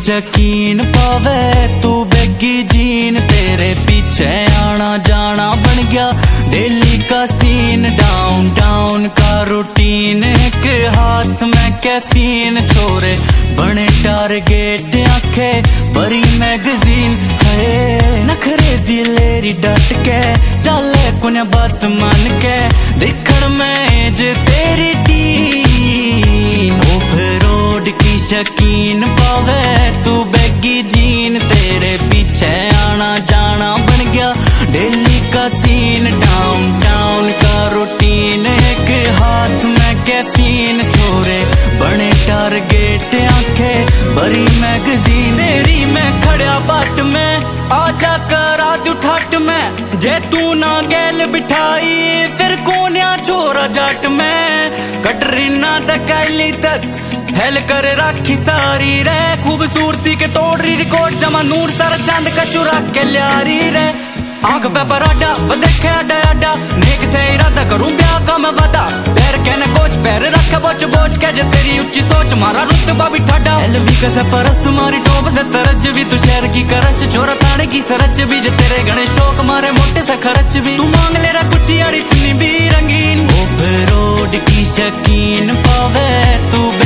शकीन पावे तू बेगी जीन, तेरे पीछे आना जाना बन गया डेली का सीन। डाउन टाउन का रूटीन, एक हाथ में कैफीन, छोरे बने टारगेट आखे बड़ी मैगजीन। है नखरे दिलेरी डट के चले कुने बात मान के, दिखड़ में जे तेरी टीम ऑफ रोड की शकीन पावे तू बेगी जीन, तेरे पीछे आना जाना बन गया डेली का सीन। डाउन टाउन का रूटीन, एक हाथ में कैफीन, छोरे बने टारगेट आंखें बड़ी मैगजीन। तेरी मैं खड़ा बाट में आजा करा तू ठाट में, जे तू ना गैल बिठाई फिर कोन्या छोरा जाट में। कटरीना तक कैली तक फैल कर राखी सारी रे, खूबसूरती के तोड़ रही रिकॉर्ड जमा नूर सारा चांद का चुरा के ल्यारी रे। आंख पे पराडा वो देखे आडा आडा, नेक से इरादा करूं ब्याह का मैं वादा। पैर कहने कोच पैर रखे बोच बोच के, जे तेरी ऊंची सोच मारा रुतबा भी ठाडा। एलवी का से परस मारी टॉप से तरज भी, तू शहर की करश छोरा ताने की सरच भी, जे तेरे गणे शौक मारे मोटे से खर्च भी। तू मांग ले रहा कुछ यारी इतनी भी रंगीन, ऑफ रोड की शकीन पावे तू